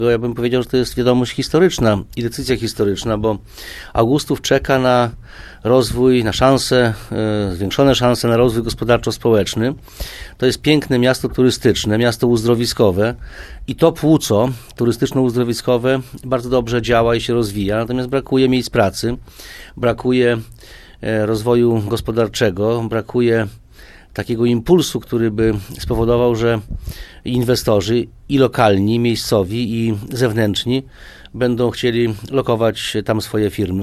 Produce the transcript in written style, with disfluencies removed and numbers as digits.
Ja bym powiedział, że to jest wiadomość historyczna i decyzja historyczna, bo Augustów czeka na rozwój, na szanse, zwiększone szanse na rozwój gospodarczo-społeczny. To jest piękne miasto turystyczne, miasto uzdrowiskowe i to płuco turystyczno-uzdrowiskowe bardzo dobrze działa i się rozwija, natomiast brakuje miejsc pracy, brakuje rozwoju gospodarczego, brakuje takiego impulsu, który by spowodował, że inwestorzy i lokalni, miejscowi i zewnętrzni będą chcieli lokować tam swoje firmy.